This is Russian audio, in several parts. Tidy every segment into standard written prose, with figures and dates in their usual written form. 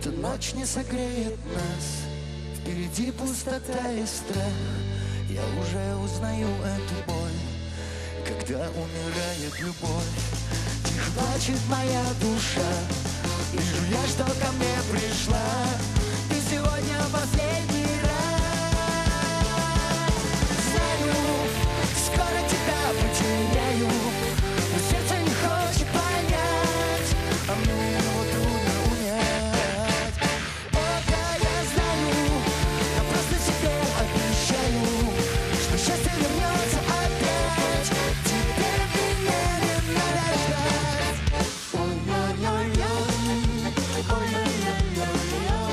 Эта ночь не согреет нас, впереди пустота и страх. Я уже узнаю эту боль, когда умирает любовь. Тихо плачет моя душа, вижу я, что ко мне пришла. Ты сегодня последний раз. Знаю, скоро тебя потеряю, но сердце не хочет понять, а мне его трудно унять. О, да, я знаю, я просто себе обещаю, что счастье вернется опять. Теперь меня не надо ждать. Ой-ой-ой-ой, ой-ой-ой-ой,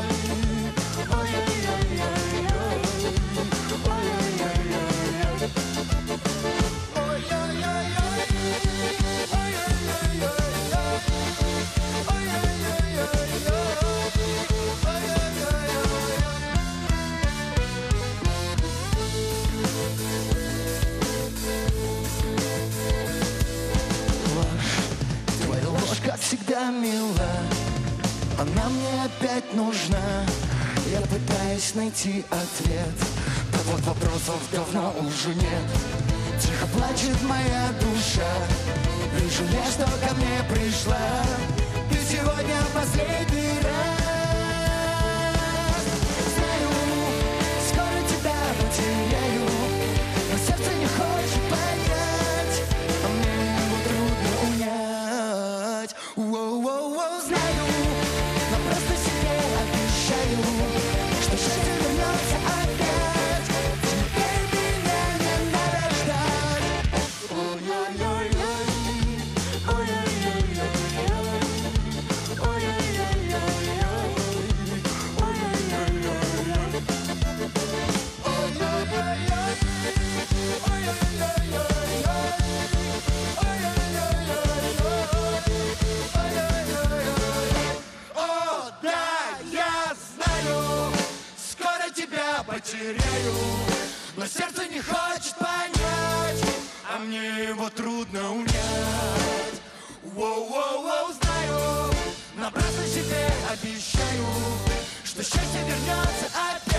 твоя ложь, как всегда, мила, она мне опять нужна. Я пытаюсь найти ответ, да вот вопросов давно уже нет. Тихо плачет моя душа, вижу я, что ко мне пришла. Ты сегодня последний раз. Знаю, скоро тебя потеряю, но сердце не хочет понять, а мне его трудно унять. Воу-воу-воу, знаю, но просто себе обещаю, что счастье вернется опять. Теперь меня не надо ждать. Ой-ой-ой-ой, ой-ой-ой-ой, ой-ой-ой-ой, О, да, я знаю, скоро тебя потеряю, но сердце не хочет понять, а мне его трудно унять. Воу-воу-воу, знаю, напрасно себе обещаю, что счастье вернется опять.